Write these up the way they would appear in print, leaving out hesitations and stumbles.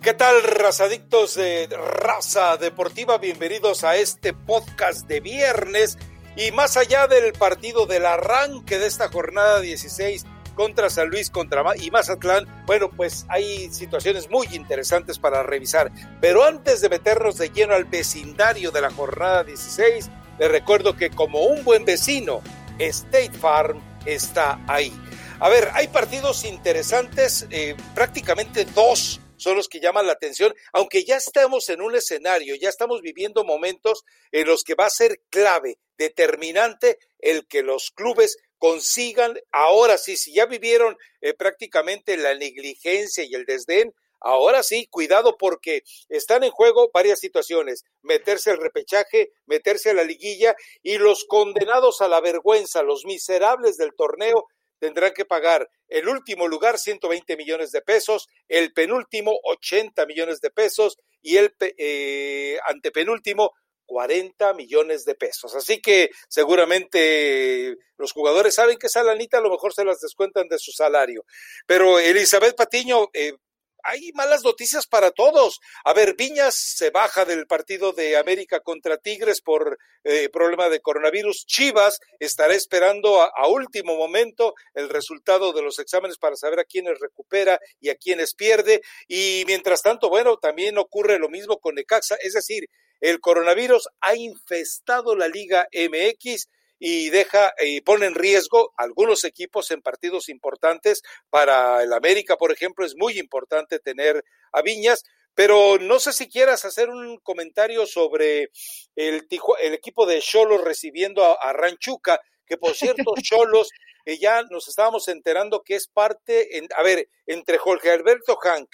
¿Qué tal, razadictos de Raza Deportiva? Bienvenidos a este podcast de viernes. Y más allá del partido del arranque de esta jornada 16 contra San Luis y Mazatlán, bueno, pues hay situaciones muy interesantes para revisar. Pero antes de meternos de lleno al vecindario de la jornada 16, les recuerdo que como un buen vecino, State Farm está ahí. A ver, hay partidos interesantes, prácticamente dos son los que llaman la atención, aunque ya estamos en un escenario, ya estamos viviendo momentos en los que va a ser clave, determinante, el que los clubes consigan, ahora sí, si ya vivieron prácticamente la negligencia y el desdén, ahora sí, cuidado porque están en juego varias situaciones, meterse al repechaje, meterse a la liguilla, y los condenados a la vergüenza, los miserables del torneo, tendrán que pagar el último lugar 120 millones de pesos, el penúltimo 80 millones de pesos y el antepenúltimo 40 millones de pesos. Así que seguramente los jugadores saben que esa lanita a lo mejor se las descuentan de su salario. Pero Elizabeth Patiño, hay malas noticias para todos. A ver, Viñas se baja del partido de América contra Tigres por problema de coronavirus. Chivas estará esperando a último momento el resultado de los exámenes para saber a quiénes recupera y a quiénes pierde. Y mientras tanto, bueno, también ocurre lo mismo con Necaxa. Es decir, el coronavirus ha infestado la Liga MX y pone en riesgo algunos equipos en partidos importantes. Para el América, por ejemplo, es muy importante tener a Viñas, pero no sé si quieras hacer un comentario sobre el equipo de Xolos recibiendo a Ranchuca, que por cierto, Xolos, ya nos estábamos enterando que es parte, entre Jorge Alberto Hank,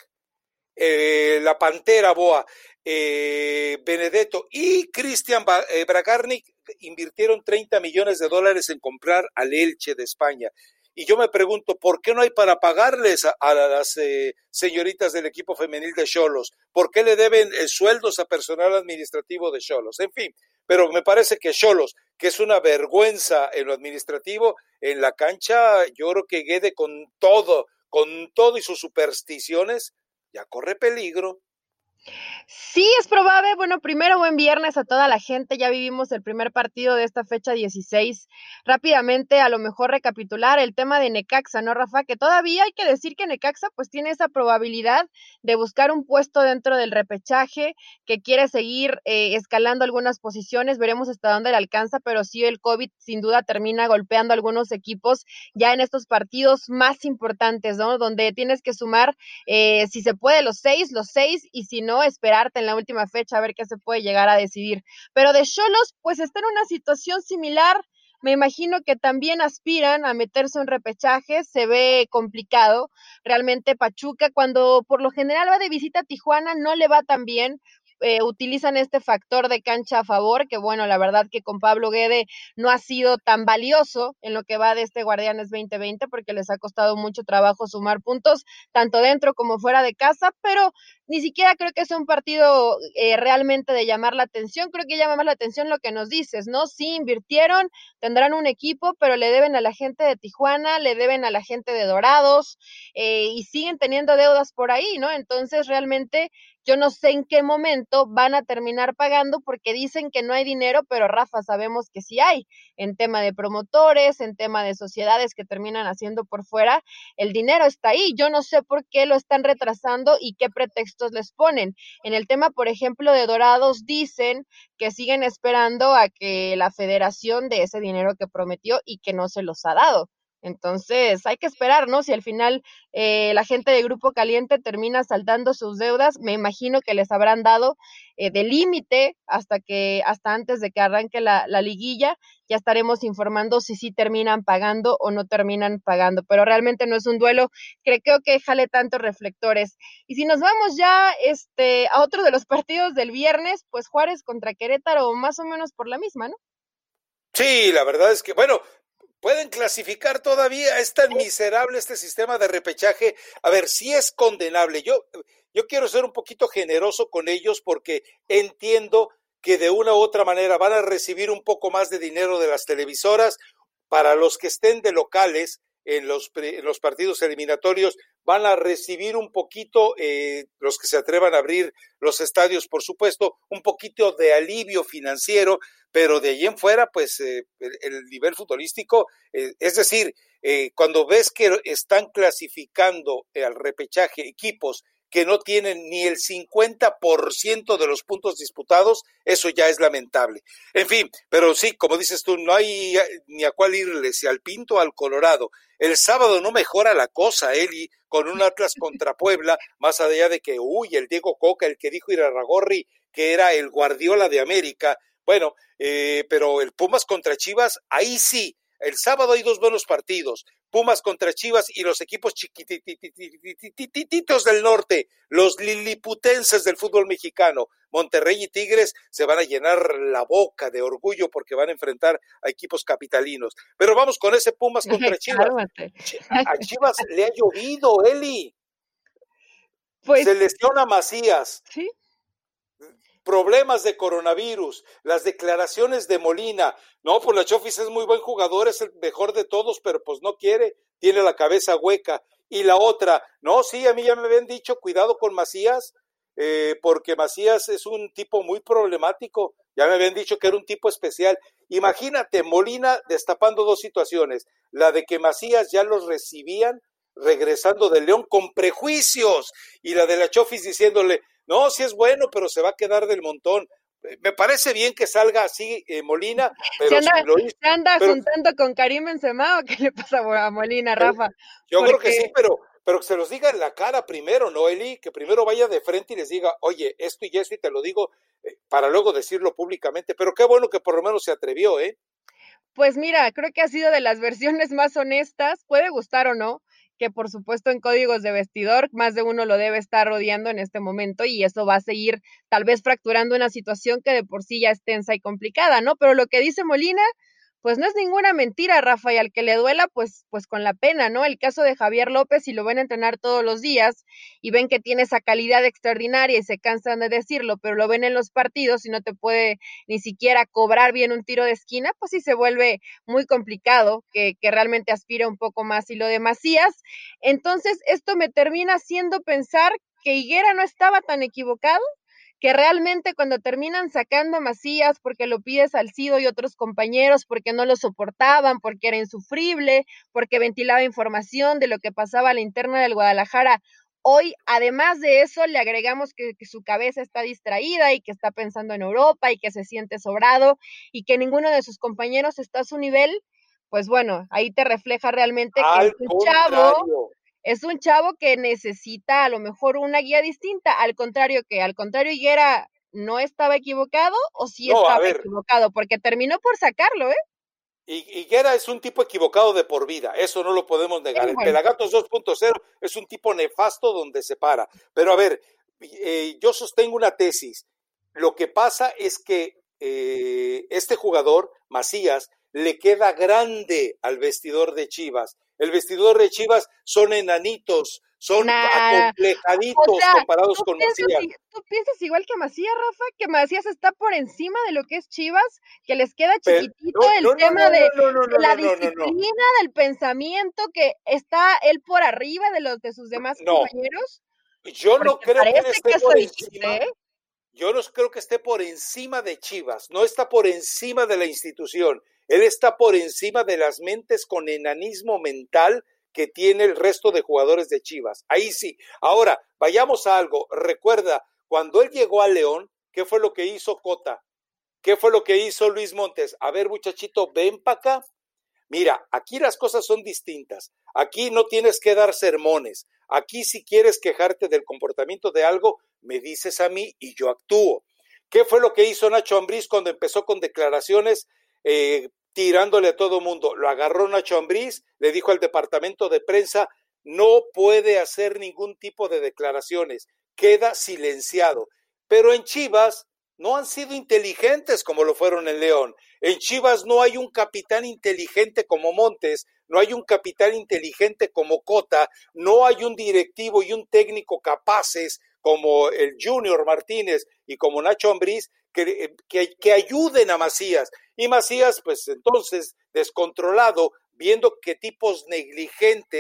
la Pantera Boa, Benedetto y Cristian Bragarnik invirtieron $30 millones en comprar al Elche de España. Y yo me pregunto, ¿por qué no hay para pagarles a las señoritas del equipo femenil de Xolos? ¿Por qué le deben sueldos a personal administrativo de Xolos? En fin, pero me parece que Xolos, que es una vergüenza en lo administrativo, en la cancha, yo creo que Guede con todo y sus supersticiones, ya corre peligro. Sí, es probable. Bueno, primero, buen viernes a toda la gente. Ya vivimos el primer partido de esta fecha 16. Rápidamente, a lo mejor recapitular el tema de Necaxa, ¿no, Rafa? Que todavía hay que decir que Necaxa pues tiene esa probabilidad de buscar un puesto dentro del repechaje, que quiere seguir escalando algunas posiciones. Veremos hasta dónde le alcanza, pero sí el COVID sin duda termina golpeando a algunos equipos ya en estos partidos más importantes, ¿no? Donde tienes que sumar, si se puede, los seis, y si no, esperarte en la última fecha a ver qué se puede llegar a decidir. Pero de Xolos, pues está en una situación similar. Me imagino que también aspiran a meterse en repechaje, se ve complicado. Realmente Pachuca, cuando por lo general va de visita a Tijuana, no le va tan bien. Utilizan este factor de cancha a favor, que bueno, la verdad que con Pablo Guede no ha sido tan valioso en lo que va de este Guardianes 2020, porque les ha costado mucho trabajo sumar puntos, tanto dentro como fuera de casa, pero ni siquiera creo que es un partido realmente de llamar la atención. Creo que llama más la atención lo que nos dices, ¿no? Sí invirtieron, tendrán un equipo, pero le deben a la gente de Tijuana, le deben a la gente de Dorados, y siguen teniendo deudas por ahí, ¿no? Entonces realmente yo no sé en qué momento van a terminar pagando, porque dicen que no hay dinero, pero Rafa, sabemos que sí hay, en tema de promotores, en tema de sociedades que terminan haciendo por fuera, el dinero está ahí. Yo no sé por qué lo están retrasando y qué pretextos les ponen. En el tema, por ejemplo, de Dorados, dicen que siguen esperando a que la federación dé ese dinero que prometió y que no se los ha dado. Entonces hay que esperar, ¿no? Si al final la gente de Grupo Caliente termina saldando sus deudas, me imagino que les habrán dado de límite hasta antes de que arranque la liguilla. Ya estaremos informando si sí terminan pagando o no terminan pagando, pero realmente no es un duelo que creo que jale tantos reflectores. Y si nos vamos ya a otro de los partidos del viernes, pues Juárez contra Querétaro, más o menos por la misma, ¿no? Sí, la verdad es que, bueno, pueden clasificar todavía. Es tan miserable este sistema de repechaje. A ver, sí es condenable. Yo quiero ser un poquito generoso con ellos porque entiendo que de una u otra manera van a recibir un poco más de dinero de las televisoras. Para los que estén de locales en los partidos eliminatorios, van a recibir un poquito, los que se atrevan a abrir los estadios, por supuesto, un poquito de alivio financiero, pero de ahí en fuera, pues el nivel futbolístico, es decir, cuando ves que están clasificando al repechaje equipos que no tienen ni el 50% de los puntos disputados, eso ya es lamentable. En fin, pero sí, como dices tú, no hay ni a cuál irle, si al Pinto o al Colorado. El sábado no mejora la cosa, Eli, con un Atlas contra Puebla, más allá de que, el Diego Coca, el que dijo Irarragorri, que era el Guardiola de América. Bueno, pero el Pumas contra Chivas, ahí sí, el sábado hay 2 buenos partidos, Pumas contra Chivas y los equipos chiquitititos del norte, los liliputenses del fútbol mexicano, Monterrey y Tigres, se van a llenar la boca de orgullo porque van a enfrentar a equipos capitalinos. Pero vamos con ese Pumas contra Chivas. A Chivas le ha llovido, Eli. Pues, se lesiona Macías. Sí. Problemas de coronavirus, las declaraciones de Molina, no, pues la Chofis es muy buen jugador, es el mejor de todos, pero pues no quiere, tiene la cabeza hueca. Y la otra, no, sí, a mí ya me habían dicho, cuidado con Macías, porque Macías es un tipo muy problemático, ya me habían dicho que era un tipo especial. Imagínate, Molina destapando 2 situaciones, la de que Macías ya los recibían regresando de León con prejuicios, y la de la Chofis diciéndole, no, sí es bueno, pero se va a quedar del montón. Me parece bien que salga así Molina, pero ¿Se anda juntando con Karim Benzema o qué le pasa a Molina, Rafa? Yo creo que sí, pero que se los diga en la cara primero, ¿no, Eli? Que primero vaya de frente y les diga, oye, esto y esto, y te lo digo para luego decirlo públicamente. Pero qué bueno que por lo menos se atrevió, ¿eh? Pues mira, creo que ha sido de las versiones más honestas, puede gustar o no, que por supuesto en códigos de vestidor más de uno lo debe estar rodeando en este momento y eso va a seguir tal vez fracturando una situación que de por sí ya es tensa y complicada, ¿no? Pero lo que dice Molina, pues no es ninguna mentira, Rafa, y al que le duela, pues con la pena, ¿no? El caso de Javier López, si lo ven entrenar todos los días y ven que tiene esa calidad extraordinaria y se cansan de decirlo, pero lo ven en los partidos y no te puede ni siquiera cobrar bien un tiro de esquina, pues sí se vuelve muy complicado que realmente aspire un poco más. Y lo de Macías, entonces esto me termina haciendo pensar que Higuera no estaba tan equivocado, que realmente cuando terminan sacando a Macías porque lo pide Salcido y otros compañeros, porque no lo soportaban, porque era insufrible, porque ventilaba información de lo que pasaba a la interna del Guadalajara. Hoy, además de eso, le agregamos que su cabeza está distraída y que está pensando en Europa y que se siente sobrado y que ninguno de sus compañeros está a su nivel. Pues bueno, ahí te refleja realmente que Al contrario. Es un chavo que necesita a lo mejor una guía distinta, al contrario Higuera no estaba equivocado o sí No, estaba equivocado, porque terminó por sacarlo, ¿eh? Higuera es un tipo equivocado de por vida, eso no lo podemos negar. El Pelagatos 2.0 es un tipo nefasto donde se para. Pero a ver, yo sostengo una tesis. Lo que pasa es que este jugador, Macías, le queda grande al vestidor de Chivas. El vestidor de Chivas son enanitos, son acomplejaditos comparados con Macías. ¿Tú piensas igual que Macías, Rafa? ¿Que Macías está por encima de lo que es Chivas? ¿Que les queda chiquitito el tema de la disciplina, del pensamiento, que está él por arriba de los de sus demás compañeros? Yo no creo que él esté por encima. ¿eh? Yo no creo que esté por encima de Chivas, no está por encima de la institución, él está por encima de las mentes con enanismo mental que tiene el resto de jugadores de Chivas. Ahí sí. Ahora, vayamos a algo. Recuerda, cuando él llegó a León, ¿qué fue lo que hizo Cota? ¿Qué fue lo que hizo Luis Montes? A ver, muchachito, ven para acá. Mira, aquí las cosas son distintas. Aquí no tienes que dar sermones. Aquí si quieres quejarte del comportamiento de algo, me dices a mí y yo actúo. ¿Qué fue lo que hizo Nacho Ambriz cuando empezó con declaraciones tirándole a todo mundo? Lo agarró Nacho Ambriz, le dijo al departamento de prensa, no puede hacer ningún tipo de declaraciones, queda silenciado. Pero en Chivas no han sido inteligentes como lo fueron en León. En Chivas no hay un capitán inteligente como Montes, no hay un capitán inteligente como Cota, no hay un directivo y un técnico capaces como el Junior Martínez y como Nacho Ambriz que ayuden a Macías. Y Macías, pues entonces, descontrolado, viendo que tipos negligentes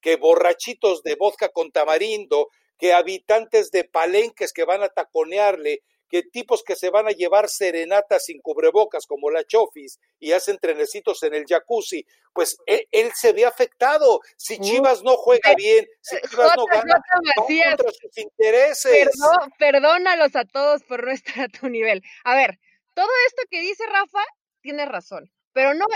que borrachitos de vodka con tamarindo, que habitantes de palenques que van a taconearle, que tipos que se van a llevar serenatas sin cubrebocas como la Chofis y hacen trenecitos en el jacuzzi, pues él se ve afectado. Si Chivas no juega bien, si Chivas no gana, van Macías, contra sus intereses. perdónalos a todos por no estar a tu nivel. A ver, todo esto que dice Rafa, tiene razón, pero no,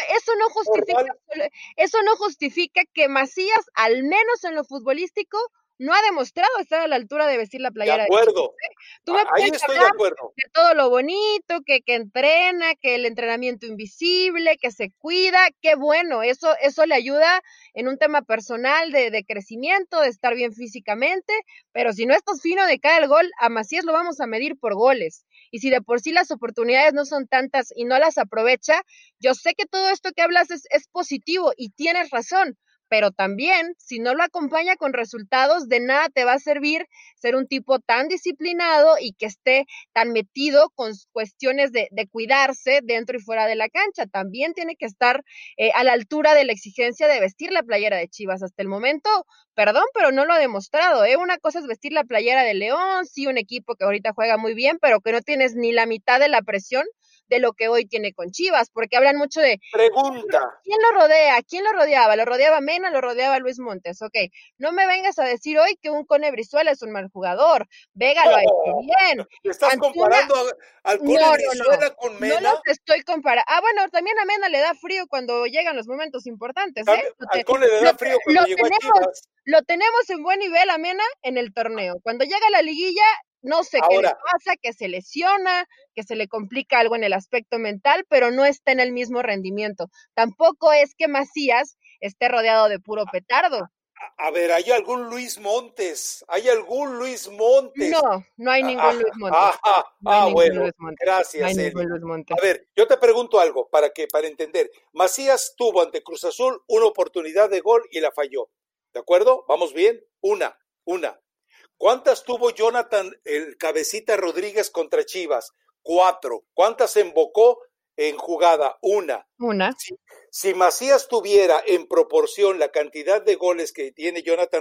eso no justifica que Macías, al menos en lo futbolístico, no ha demostrado estar a la altura de vestir la playera de acuerdo. de Chivas. Tú me Ahí puedes estoy de hablar acuerdo. de todo lo bonito, que entrena, que el entrenamiento invisible, que se cuida, qué bueno, eso le ayuda en un tema personal de crecimiento, de estar bien físicamente, pero si no estás fino de cara al gol, a Macías lo vamos a medir por goles. Y si de por sí las oportunidades no son tantas y no las aprovecha, yo sé que todo esto que hablas es positivo y tienes razón, pero también, si no lo acompaña con resultados, de nada te va a servir ser un tipo tan disciplinado y que esté tan metido con cuestiones de cuidarse dentro y fuera de la cancha. También tiene que estar a la altura de la exigencia de vestir la playera de Chivas. Hasta el momento, perdón, pero no lo ha demostrado. Una cosa es vestir la playera de León, sí, un equipo que ahorita juega muy bien, pero que no tienes ni la mitad de la presión de lo que hoy tiene con Chivas, porque hablan mucho de pregunta. ¿quién lo rodea? ¿Quién lo rodeaba? ¿Lo rodeaba Mena? ¿Lo rodeaba Luis Montes? Ok, no me vengas a decir hoy que un Cone Brizuela es un mal jugador. Vega lo ha hecho bien. ¿Te estás Antuna, comparando al Cone Brizuela con no los Mena? estoy comparando. Ah, bueno, también a Mena le da frío cuando llegan los momentos importantes, ¿eh? Al Cone le da frío cuando llegó a Chivas. Lo tenemos en buen nivel a Mena en el torneo. Cuando llega a la liguilla, no sé qué le pasa, que se lesiona, que se le complica algo en el aspecto mental, pero no está en el mismo rendimiento. Tampoco es que Macías esté rodeado de puro petardo. A ver, ¿hay algún Luis Montes? ¿Hay algún Luis Montes? No hay ningún Luis Montes. Bueno, gracias, Eli. A ver, yo te pregunto algo para entender. Macías tuvo ante Cruz Azul una oportunidad de gol y la falló. ¿De acuerdo? ¿Vamos bien? Una. ¿Cuántas tuvo Jonathan el Cabecita Rodríguez contra Chivas? 4. ¿Cuántas embocó en jugada? Una. Si Macías tuviera en proporción la cantidad de goles que tiene Jonathan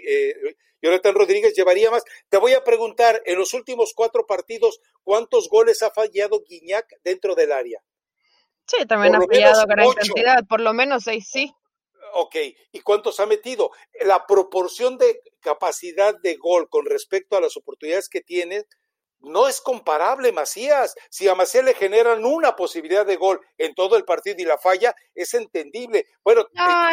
Rodríguez, llevaría más. Te voy a preguntar, en los últimos 4 partidos, ¿cuántos goles ha fallado Guiñac dentro del área? Sí, también ha fallado gran cantidad, por lo menos 6, sí. Ok, ¿y cuántos ha metido? La proporción de capacidad de gol con respecto a las oportunidades que tiene no es comparable, Macías. Si a Macías le generan una posibilidad de gol en todo el partido y la falla, es entendible. Bueno, no,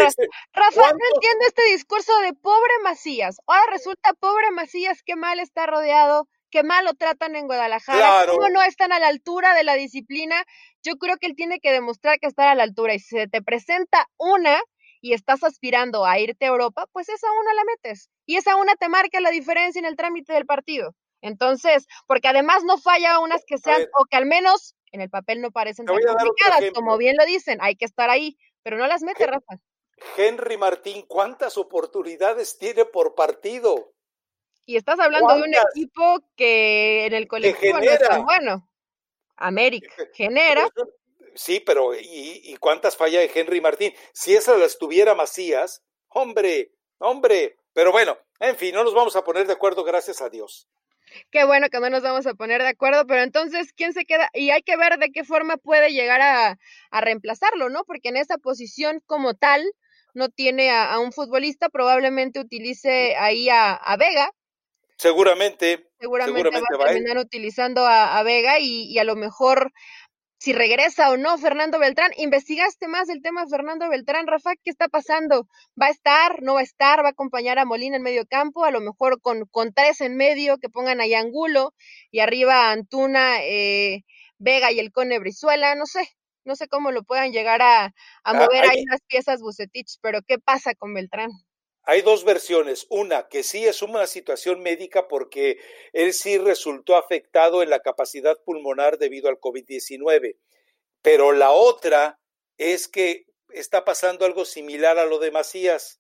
Rafa, no entiendo este discurso de pobre Macías. Ahora resulta pobre Macías, qué mal está rodeado, qué mal lo tratan en Guadalajara, claro. Cómo no están a la altura de la disciplina. Yo creo que él tiene que demostrar que está a la altura, y si se te presenta una y estás aspirando a irte a Europa, pues esa una la metes, y esa una te marca la diferencia en el trámite del partido. Entonces, porque además no falla unas que sean, o que al menos en el papel no parecen tan complicadas, como bien lo dicen, hay que estar ahí, pero no las mete, Rafa. Henry Martín, ¿cuántas oportunidades tiene por partido? Y estás hablando de un equipo que en el colectivo no es tan bueno. América genera. Sí, pero ¿y cuántas falla de Henry Martín? Si esas las tuviera Macías, hombre, pero bueno, en fin, no nos vamos a poner de acuerdo, gracias a Dios. Qué bueno que no nos vamos a poner de acuerdo, pero entonces, ¿quién se queda? Y hay que ver de qué forma puede llegar a reemplazarlo, ¿no? Porque en esa posición como tal no tiene a un futbolista, probablemente utilice ahí a Vega. Seguramente va a terminar utilizando a Vega y a lo mejor si regresa o no Fernando Beltrán. ¿Investigaste más el tema de Fernando Beltrán, Rafa? ¿Qué está pasando? ¿Va a estar? ¿No va a estar? ¿Va a acompañar a Molina en medio campo? A lo mejor con 3 en medio, que pongan ahí Angulo y arriba Antuna, Vega y el Cone Brizuela. No sé cómo lo puedan llegar a mover ahí las piezas Vucetich, pero ¿qué pasa con Beltrán? Hay 2 versiones. Una, que sí es una situación médica porque él sí resultó afectado en la capacidad pulmonar debido al COVID-19. Pero la otra es que está pasando algo similar a lo de Macías.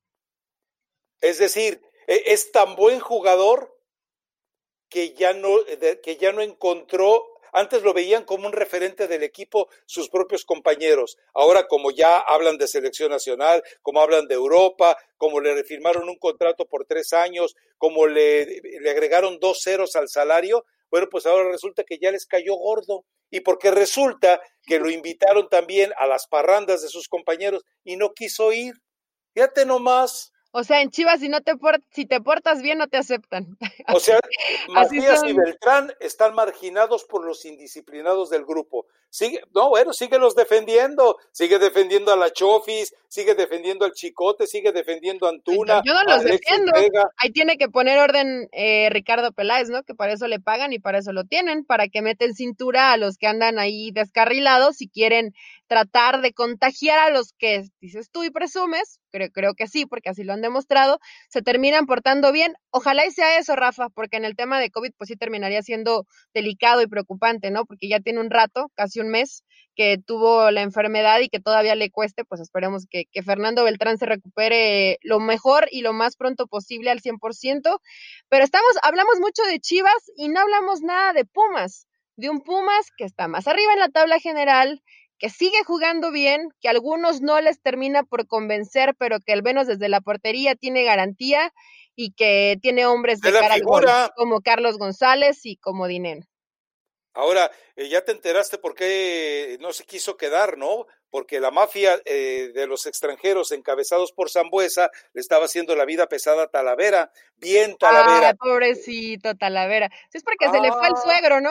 Es decir, es tan buen jugador que ya no encontró Antes lo veían como un referente del equipo sus propios compañeros. Ahora, como ya hablan de selección nacional, como hablan de Europa, como le firmaron un contrato por 3 años, como le agregaron 2 ceros al salario, bueno, pues ahora resulta que ya les cayó gordo. Y porque resulta que lo invitaron también a las parrandas de sus compañeros y no quiso ir. Fíjate nomás. O sea, en Chivas, si te portas bien, no te aceptan. O sea, Así Macías y son. Beltrán están marginados por los indisciplinados del grupo. Síguelos defendiendo. Sigue defendiendo a la Chofis, sigue defendiendo al Chicote, sigue defendiendo a Pues Antuna, yo no a los Alexis defiendo. Vega. Ahí tiene que poner orden Ricardo Peláez, ¿no? Que para eso le pagan y para eso lo tienen, para que meten cintura a los que andan ahí descarrilados y quieren tratar de contagiar a los que dices tú y presumes, creo que sí, porque así lo han demostrado, se terminan portando bien. Ojalá y sea eso, Rafa, porque en el tema de COVID pues sí terminaría siendo delicado y preocupante, ¿no? Porque ya tiene un rato, casi un mes, que tuvo la enfermedad y que todavía le cueste, pues esperemos que Fernando Beltrán se recupere lo mejor y lo más pronto posible al 100%. Pero hablamos mucho de Chivas y no hablamos nada de un Pumas que está más arriba en la tabla general, que sigue jugando bien, que a algunos no les termina por convencer, pero que al menos desde la portería tiene garantía y que tiene hombres De de la cara al gol, figura. como Carlos González y como Dineno. Ahora, ya te enteraste por qué no se quiso quedar, ¿no? Porque la mafia de los extranjeros encabezados por Sambuesa le estaba haciendo la vida pesada a Talavera. Bien, Ay, Talavera. pobrecito Talavera. Sí, es porque se le fue el Ah, suegro, ¿no?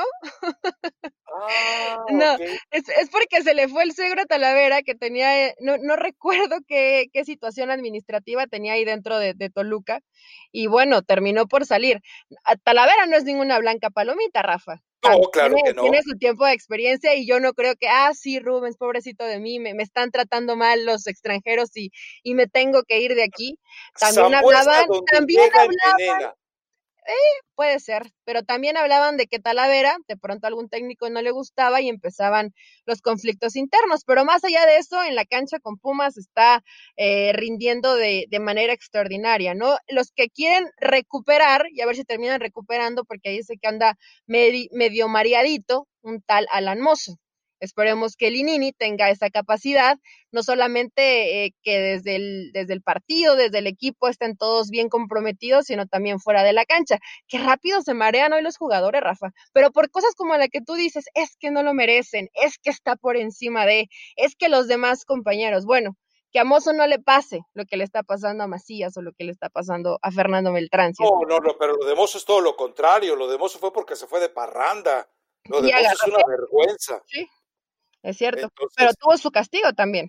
No, ok. es porque se le fue el suegro a Talavera, que tenía, no recuerdo qué situación administrativa tenía ahí dentro de Toluca, y bueno, terminó por salir. Talavera no es ninguna blanca palomita, Rafa. No, Tiene, claro que tiene no. su tiempo de experiencia y yo no creo que, sí, Rubens, pobrecito de mí, me están tratando mal los extranjeros y me tengo que ir de aquí. También Sambuesa hablaban, donde también llega hablaban envenena. puede ser, pero también hablaban de que Talavera, de pronto a algún técnico no le gustaba y empezaban los conflictos internos, pero más allá de eso, en la cancha con Pumas está rindiendo de manera extraordinaria, ¿no? Los que quieren recuperar, y a ver si terminan recuperando, porque ahí dice que anda medio mareadito, un tal Alan Mozo. Esperemos que Linini tenga esa capacidad, no solamente que desde el partido, desde el equipo estén todos bien comprometidos, sino también fuera de la cancha. Qué rápido se marean hoy los jugadores, Rafa, pero por cosas como la que tú dices, es que no lo merecen, es que está por encima es que los demás compañeros, bueno, que a Mozo no le pase lo que le está pasando a Macías o lo que le está pasando a Fernando Beltrán, si es No, no, no, pero lo de Mozo es todo lo contrario. Lo de Mozo fue porque se fue de parranda. Lo de y Mozo es agarró una bien, vergüenza. sí, es cierto, pero Entonces, tuvo su castigo también.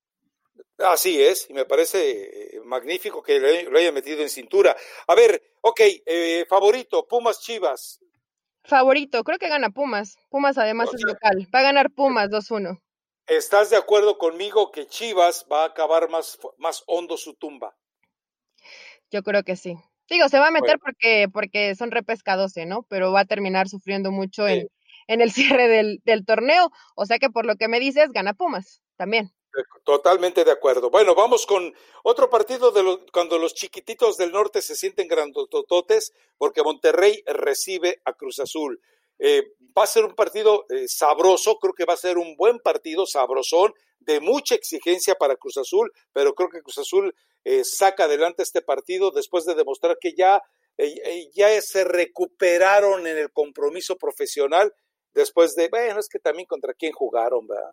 así es, y me parece magnífico que lo haya metido en cintura. A ver, ok, favorito, Pumas Chivas. Favorito, creo que gana Pumas. Pumas además O es sea, local. Va a ganar Pumas 2-1. ¿estás de acuerdo conmigo que Chivas va a acabar más hondo su tumba? Yo creo que sí. Digo, se va a meter Bueno, porque son repesca 12, ¿no? Pero va a terminar sufriendo mucho sí, en el cierre del torneo. O sea que por lo que me dices, gana Pumas también. totalmente de acuerdo. Bueno, vamos con otro partido cuando los chiquititos del norte se sienten grandotototes, porque Monterrey recibe a Cruz Azul. Va a ser un partido sabroso, creo que va a ser un buen partido, sabrosón, de mucha exigencia para Cruz Azul, pero creo que Cruz Azul saca adelante este partido después de demostrar que ya se recuperaron en el compromiso profesional, después bueno, es que también contra quién jugaron, ¿verdad?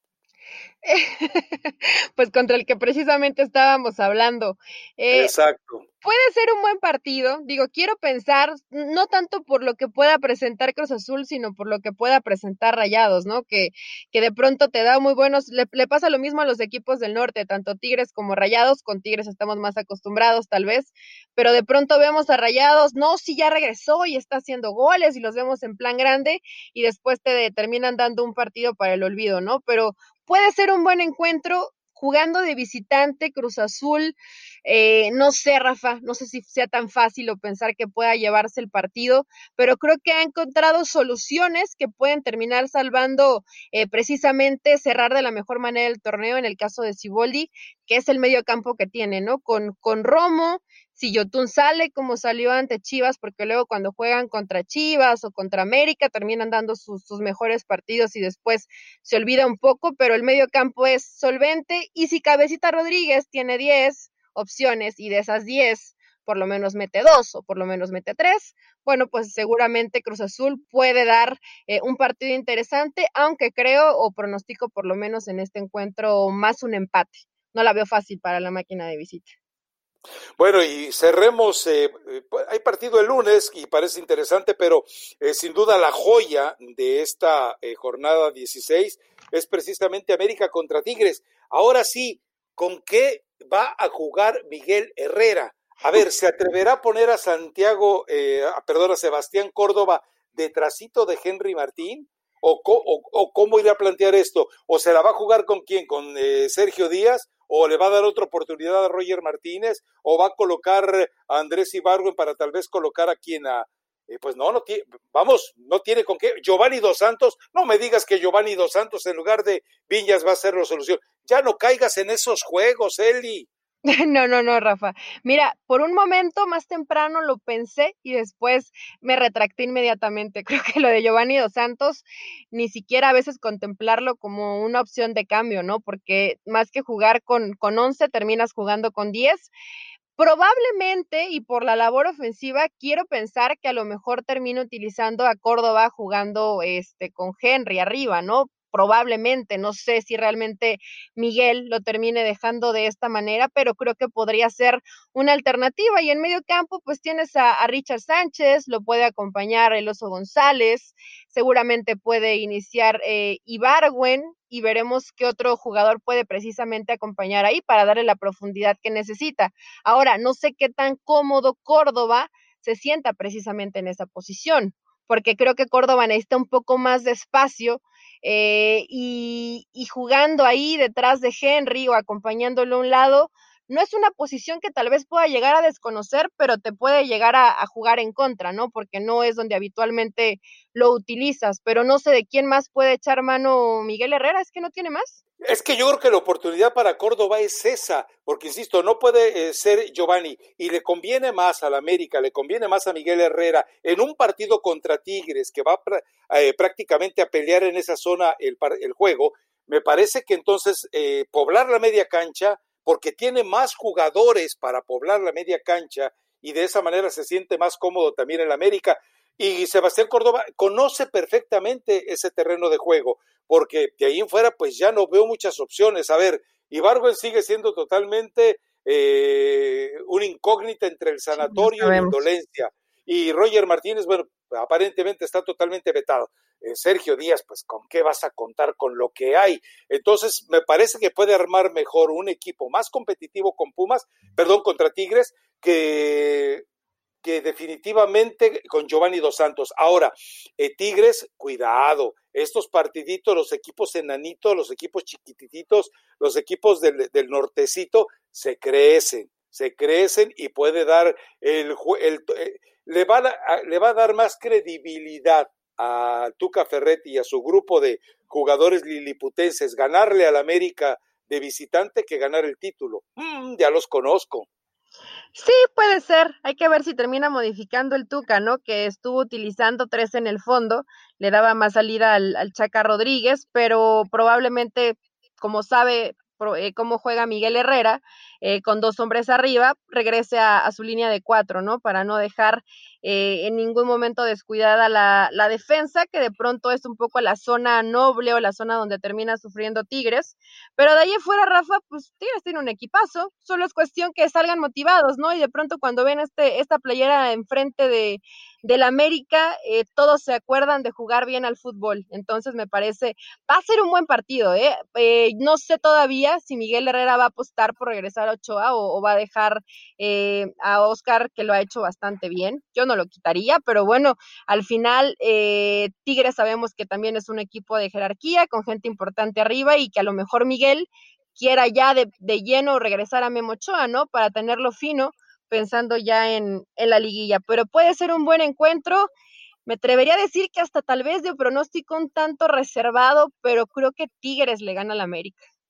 Pues contra el que precisamente estábamos hablando. Eh, Exacto. Puede ser un buen partido, digo, quiero pensar, no tanto por lo que pueda presentar Cruz Azul, sino por lo que pueda presentar Rayados, ¿no? Que de pronto te da muy buenos, le pasa lo mismo a los equipos del norte, tanto Tigres como Rayados, con Tigres estamos más acostumbrados tal vez, pero de pronto vemos a Rayados, no, sí ya regresó y está haciendo goles y los vemos en plan grande y después te terminan dando un partido para el olvido, ¿no? Pero puede ser un buen encuentro jugando de visitante Cruz Azul, no sé, Rafa, no sé si sea tan fácil o pensar que pueda llevarse el partido, pero creo que ha encontrado soluciones que pueden terminar salvando precisamente cerrar de la mejor manera el torneo en el caso de Siboldi, que es el medio campo que tiene, ¿no? Con Romo, si Yotun sale como salió ante Chivas, porque luego cuando juegan contra Chivas o contra América terminan dando sus mejores partidos y después se olvida un poco, pero el medio campo es solvente y si Cabecita Rodríguez tiene 10 opciones y de esas 10 por lo menos mete 2 o por lo menos mete 3, bueno, pues seguramente Cruz Azul puede dar un partido interesante, aunque creo o pronostico por lo menos en este encuentro más un empate. No la veo fácil para la máquina de visita. Bueno, y cerremos, hay partido el lunes y parece interesante, pero sin duda la joya de esta jornada 16 es precisamente América contra Tigres. Ahora sí, ¿con qué va a jugar Miguel Herrera? A ver, ¿se atreverá a poner a a Sebastián Córdoba detrásito de Henry Martín? ¿O cómo irá a plantear esto? ¿O se la va a jugar con quién? ¿Con Sergio Díaz? ¿O le va a dar otra oportunidad a Roger Martínez? ¿O va a colocar a Andrés Ibargüen para tal vez colocar a quien pues no tiene, vamos, no tiene con qué. Giovanni Dos Santos, no me digas que Giovanni Dos Santos en lugar de Viñas va a ser la solución. Ya no caigas en esos juegos, Eli. No, Rafa. Mira, por un momento más temprano lo pensé y después me retracté inmediatamente. Creo que lo de Giovanni Dos Santos, ni siquiera a veces contemplarlo como una opción de cambio, ¿no? Porque más que jugar con 11, terminas jugando con 10. Probablemente, y por la labor ofensiva, quiero pensar que a lo mejor termino utilizando a Córdoba jugando con Henry arriba, ¿no? Probablemente, no sé si realmente Miguel lo termine dejando de esta manera, pero creo que podría ser una alternativa. Y en medio campo, pues tienes a Richard Sánchez, lo puede acompañar el Oso González, seguramente puede iniciar Ibargüen, y veremos qué otro jugador puede precisamente acompañar ahí para darle la profundidad que necesita. Ahora, no sé qué tan cómodo Córdoba se sienta precisamente en esa posición, porque creo que Córdoba necesita un poco más de espacio y jugando ahí detrás de Henry o acompañándolo a un lado, no es una posición que tal vez pueda llegar a desconocer, pero te puede llegar a jugar en contra, ¿no? Porque no es donde habitualmente lo utilizas, pero no sé de quién más puede echar mano Miguel Herrera, es que no tiene más. Es que yo creo que la oportunidad para Córdoba es esa, porque insisto, no puede ser Giovanni, y le conviene más a la América, le conviene más a Miguel Herrera en un partido contra Tigres que va prácticamente a pelear en esa zona el juego. Me parece que entonces poblar la media cancha, porque tiene más jugadores para poblar la media cancha y de esa manera se siente más cómodo también en la América. Y Sebastián Córdoba conoce perfectamente ese terreno de juego, porque de ahí en fuera pues ya no veo muchas opciones. A ver, Ibargüen sigue siendo totalmente una incógnita entre el Sí, no sanatorio y la sabemos. indolencia. Y Roger Martínez, bueno, aparentemente está totalmente vetado. Sergio Díaz, pues ¿con qué vas a contar con lo que hay? Entonces, me parece que puede armar mejor un equipo más competitivo con Pumas, perdón, contra Tigres, que definitivamente con Giovanni Dos Santos. Ahora, Tigres, cuidado, estos partiditos, los equipos enanitos, los equipos chiquititos, los equipos del nortecito, se crecen y puede dar le va a dar más credibilidad a Tuca Ferretti y a su grupo de jugadores liliputenses ganarle al América de visitante que ganar el título. Ya los conozco. Sí, puede ser. Hay que ver si termina modificando el Tuca, ¿no? Que estuvo utilizando 3 en el fondo, le daba más salida al Chaca Rodríguez, pero probablemente, como sabe cómo juega Miguel Herrera, con 2 hombres arriba, regrese a su línea de 4, ¿no? Para no dejar en ningún momento descuidada la defensa, que de pronto es un poco la zona noble o la zona donde termina sufriendo Tigres. Pero de ahí afuera, Rafa, pues Tigres tiene un equipazo, solo es cuestión que salgan motivados, ¿no? Y de pronto cuando ven esta playera enfrente del América, todos se acuerdan de jugar bien al fútbol. Entonces me parece, va a ser un buen partido, ¿eh? No sé todavía si Miguel Herrera va a apostar por regresar a Ochoa o va a dejar a Oscar, que lo ha hecho bastante bien. Yo no lo quitaría, pero bueno, al final Tigres sabemos que también es un equipo de jerarquía, con gente importante arriba y que a lo mejor Miguel quiera ya de lleno regresar a Memo Ochoa, ¿no? Para tenerlo fino, pensando ya en la liguilla. Pero puede ser un buen encuentro. Me atrevería a decir que hasta tal vez de pronóstico un tanto reservado, pero creo que Tigres le gana al América.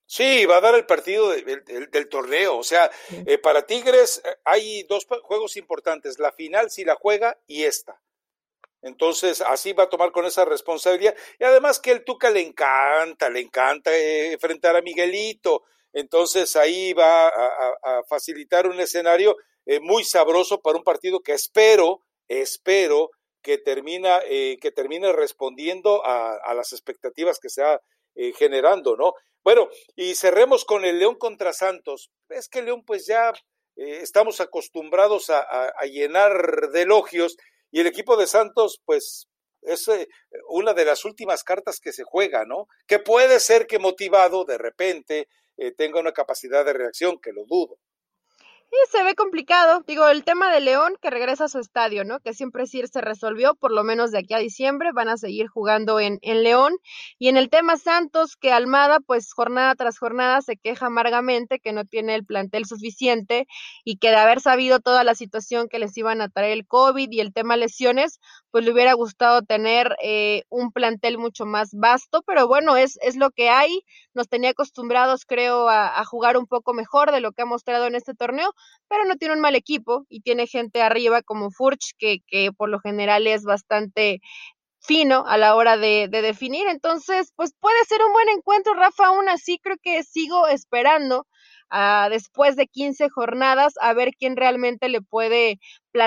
Sí, va a dar el partido del torneo. O sea, Sí. para Tigres hay dos juegos importantes, la final si la juega y esta. Entonces, así va a tomar con esa responsabilidad. Y además que el Tuca le encanta enfrentar a Miguelito. Entonces, ahí va a facilitar un escenario muy sabroso para un partido que espero que termine respondiendo a las expectativas que se ha generando, ¿no? Bueno, y cerremos con el León contra Santos. Es que León, pues ya estamos acostumbrados a llenar de elogios y el equipo de Santos, pues, es una de las últimas cartas que se juega, ¿no? Que puede ser que motivado de repente tenga una capacidad de reacción, que lo dudo. Y se ve complicado. Digo, el tema de León que regresa a su estadio, ¿no? Que siempre sí se resolvió, por lo menos de aquí a diciembre, van a seguir jugando en León. Y en el tema Santos, que Almada, pues jornada tras jornada se queja amargamente que no tiene el plantel suficiente y que de haber sabido toda la situación que les iban a traer el COVID y el tema lesiones, pues le hubiera gustado tener un plantel mucho más vasto, pero bueno, es lo que hay. Nos tenía acostumbrados, creo, a jugar un poco mejor de lo que ha mostrado en este torneo, pero no tiene un mal equipo y tiene gente arriba como Furch, que por lo general es bastante fino a la hora de definir. Entonces, pues puede ser un buen encuentro, Rafa. Aún así, creo que sigo esperando después de 15 jornadas a ver quién realmente le puede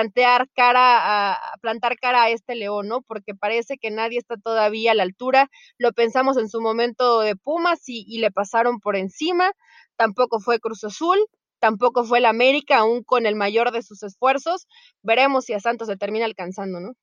plantar cara a este León, ¿no? Porque parece que nadie está todavía a la altura. Lo pensamos en su momento de Pumas y le pasaron por encima. Tampoco fue Cruz Azul. Tampoco fue el América, aún con el mayor de sus esfuerzos. Veremos si a Santos se termina alcanzando, ¿no?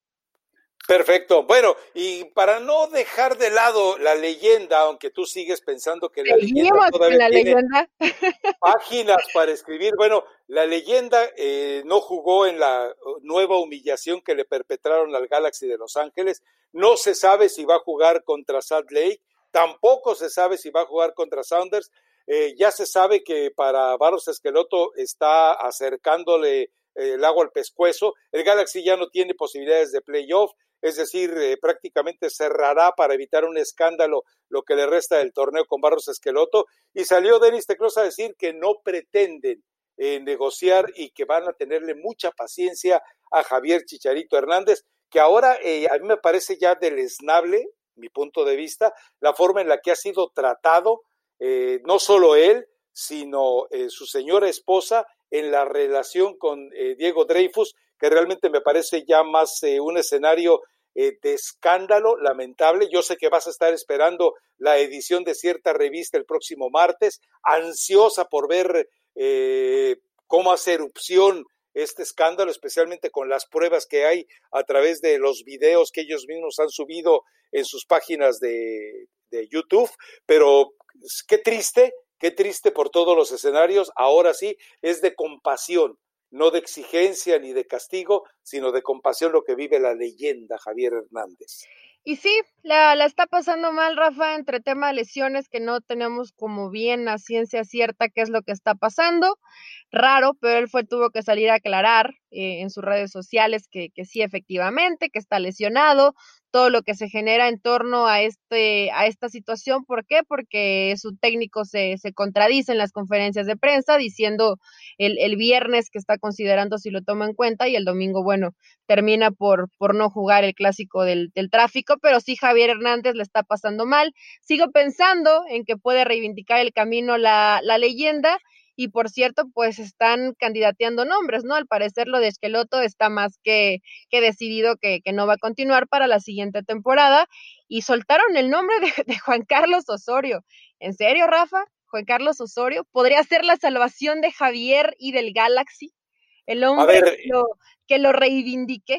Perfecto. Bueno, y para no dejar de lado la leyenda, aunque tú sigues pensando que la leyenda Seguimos con todavía la tiene leyenda. páginas para escribir. Bueno, la leyenda no jugó en la nueva humillación que le perpetraron al Galaxy de Los Ángeles. No se sabe si va a jugar contra Salt Lake. Tampoco se sabe si va a jugar contra Sounders. Ya se sabe que para Barros Esqueloto está acercándole el agua al pescuezo. El Galaxy ya no tiene posibilidades de playoff, es decir, prácticamente cerrará para evitar un escándalo lo que le resta del torneo con Barros Esqueloto. Y salió Denis Teclos a decir que no pretenden negociar y que van a tenerle mucha paciencia a Javier Chicharito Hernández, que ahora a mí me parece ya deleznable, mi punto de vista, la forma en la que ha sido tratado, no solo él, sino su señora esposa en la relación con Diego Dreyfus, que realmente me parece ya más un escenario de escándalo lamentable. Yo sé que vas a estar esperando la edición de cierta revista el próximo martes, ansiosa por ver cómo hace erupción este escándalo, especialmente con las pruebas que hay a través de los videos que ellos mismos han subido en sus páginas de YouTube, pero qué triste por todos los escenarios. Ahora sí, es de compasión, no de exigencia ni de castigo, sino de compasión lo que vive la leyenda Javier Hernández. Y sí, la está pasando mal, Rafa, entre tema de lesiones que no tenemos como bien a ciencia cierta qué es lo que está pasando. Raro, pero tuvo que salir a aclarar en sus redes sociales que sí, efectivamente, que está lesionado, todo lo que se genera en torno a esta situación. ¿Por qué? Porque su técnico se contradice en las conferencias de prensa diciendo el viernes que está considerando si lo toma en cuenta y el domingo, bueno, termina por no jugar el clásico del tráfico, pero sí Javier Hernández le está pasando mal. Sigo pensando en que puede reivindicar el camino la leyenda. Y por cierto, pues están candidateando nombres, ¿no? Al parecer lo de Esqueloto está más que decidido que no va a continuar para la siguiente temporada. Y soltaron el nombre de Juan Carlos Osorio. ¿En serio, Rafa? Juan Carlos Osorio podría ser la salvación de Javier y del Galaxy. El A hombre ver, que lo reivindique.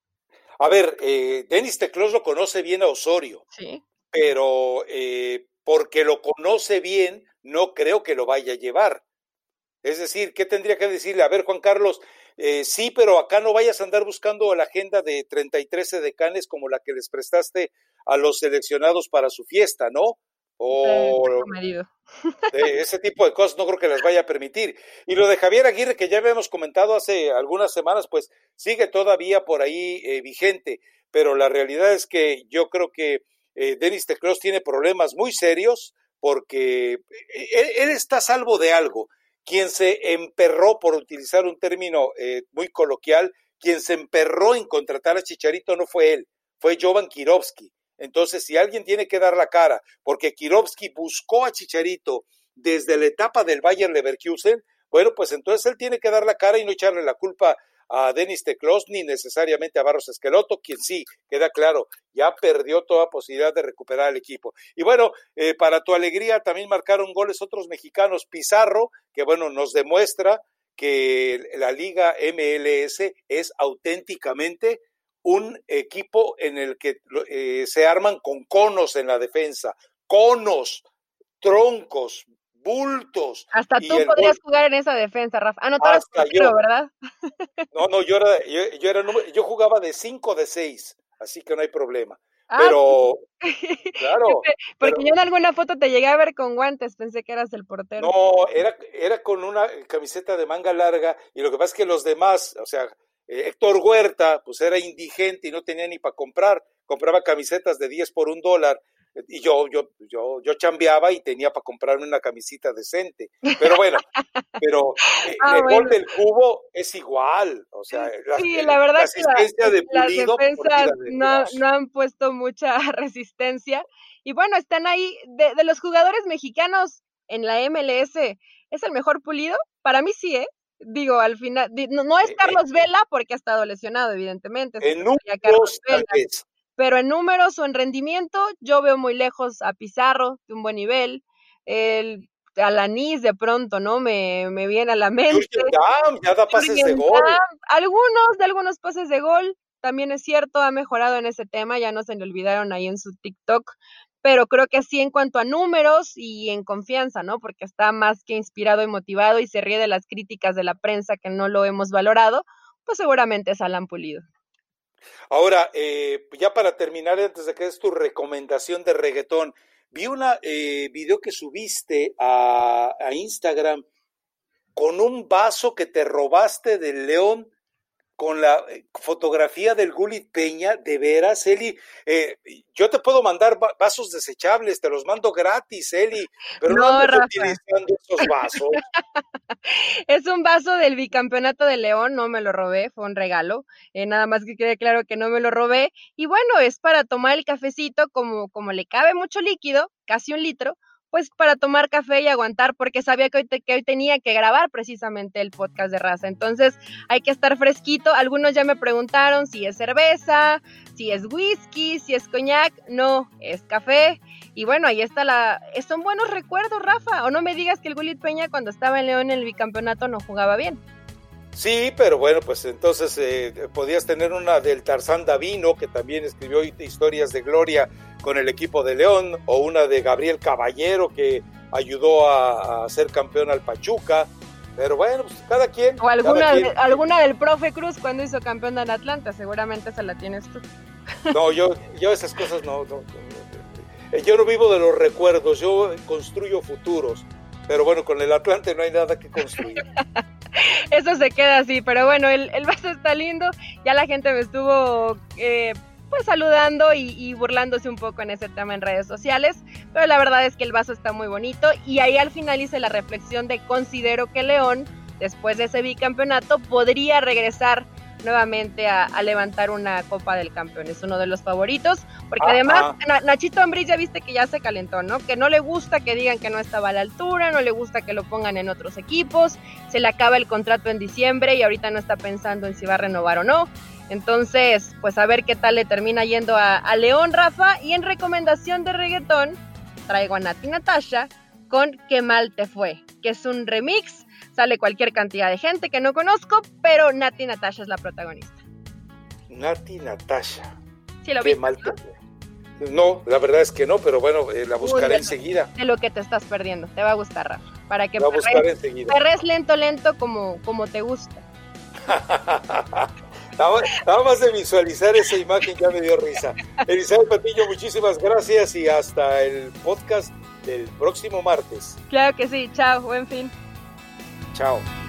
Denis Teclos lo conoce bien a Osorio, Sí. pero porque lo conoce bien, no creo que lo vaya a llevar. Es decir, ¿qué tendría que decirle? A ver, Juan Carlos, sí, pero acá no vayas a andar buscando la agenda de 33 decanes como la que les prestaste a los seleccionados para su fiesta, ¿no? Está O comedido. ese tipo de cosas no creo que las vaya a permitir. Y lo de Javier Aguirre, que ya habíamos comentado hace algunas semanas, pues sigue todavía por ahí vigente, pero la realidad es que yo creo que Denis Teclos tiene problemas muy serios porque él está a salvo de algo. Quien se emperró, por utilizar un término muy coloquial, quien se emperró en contratar a Chicharito no fue él, fue Jovan Kirovski. Entonces, si alguien tiene que dar la cara, porque Kirovski buscó a Chicharito desde la etapa del Bayer Leverkusen, bueno, pues entonces él tiene que dar la cara y no echarle la culpa a Denis Teclós ni necesariamente a Barros Esqueloto, quien sí, queda claro, ya perdió toda posibilidad de recuperar el equipo. Y bueno, para tu alegría también marcaron goles otros mexicanos, Pizarro, que bueno, nos demuestra que la Liga MLS es auténticamente un equipo en el que se arman con conos en la defensa, conos, troncos, bultos. Hasta tú podrías jugar en esa defensa, Rafa. Ah, no, tú eras portero, ¿verdad? No, yo jugaba de 5 de 6, así que no hay problema. Pero, claro. Porque yo en alguna foto te llegué a ver con guantes, pensé que eras el portero. No, era con una camiseta de manga larga, y lo que pasa es que los demás, o sea, Héctor Huerta, pues era indigente y no tenía ni para comprar, compraba camisetas de 10 por $1, y yo chambeaba y tenía para comprarme una camisita decente, pero bueno, el gol del Cubo es igual, o sea, la verdad la asistencia de Pulido, las defensas no han puesto mucha resistencia, y bueno, están ahí, de los jugadores mexicanos en la MLS, ¿es el mejor Pulido? Para mí sí, digo, al final, no es Carlos Vela, porque ha estado lesionado, evidentemente. En números, tal vez. Pero en números o en rendimiento, yo veo muy lejos a Pizarro, de un buen nivel, a Lanís de pronto, ¿no? Me viene a la mente. Ya da pases de gol. Algunos pases de gol, también es cierto, ha mejorado en ese tema, ya no se le olvidaron ahí en su TikTok, pero creo que sí en cuanto a números y en confianza, ¿no? Porque está más que inspirado y motivado y se ríe de las críticas de la prensa que no lo hemos valorado, pues seguramente es Alan Pulido. Ahora, ya para terminar, antes de que es tu recomendación de reggaetón, vi una video que subiste a Instagram con un vaso que te robaste del León, con la fotografía del Gullit Peña. De veras, Eli, yo te puedo mandar vasos desechables, te los mando gratis, Eli, pero no andes utilizando esos vasos. Es un vaso del bicampeonato de León, no me lo robé, fue un regalo, nada más que quede claro que no me lo robé, y bueno, es para tomar el cafecito, como le cabe mucho líquido, casi 1 litro, pues para tomar café y aguantar, porque sabía que hoy tenía que grabar precisamente el podcast de Raza, entonces hay que estar fresquito. Algunos ya me preguntaron si es cerveza, si es whisky, si es coñac. No, es café, y bueno, ahí está son buenos recuerdos, Rafa, o no me digas que el Gullit Peña cuando estaba en León en el bicampeonato no jugaba bien. Sí, pero bueno, pues entonces podías tener una del Tarzán Davino, que también escribió historias de gloria con el equipo de León, o una de Gabriel Caballero, que ayudó a ser campeón al Pachuca, pero bueno, pues cada quien. O alguna del profe Cruz cuando hizo campeón al Atlanta, seguramente esa la tienes tú. No, yo esas cosas no, yo no vivo de los recuerdos, yo construyo futuros, pero bueno, con el Atlante no hay nada que construir. Eso se queda así, pero bueno, el vaso está lindo, ya la gente me estuvo pues saludando y burlándose un poco en ese tema en redes sociales, pero la verdad es que el vaso está muy bonito, y ahí al final hice la reflexión de considero que León, después de ese bicampeonato, podría regresar nuevamente a levantar una Copa del Campeón, es uno de los favoritos, porque además Nachito Ambriz ya viste que ya se calentó, ¿no? Que no le gusta que digan que no estaba a la altura, no le gusta que lo pongan en otros equipos, se le acaba el contrato en diciembre y ahorita no está pensando en si va a renovar o no, entonces pues a ver qué tal le termina yendo a León, Rafa. Y en recomendación de reggaetón traigo a Nati Natasha con Qué mal te fue, que es un remix. Sale cualquier cantidad de gente que no conozco, pero Nati Natasha es la protagonista. Nati Natasha. Sí, lo vi. No, la verdad es que no, pero bueno, la buscaré enseguida. De lo que te estás perdiendo, te va a gustar, Rafa. Para que perres lento como te gusta. Nada más de visualizar esa imagen ya me dio risa. Elizabeth Patiño, muchísimas gracias y hasta el podcast del próximo martes. Claro que sí, chao, buen fin. Chao.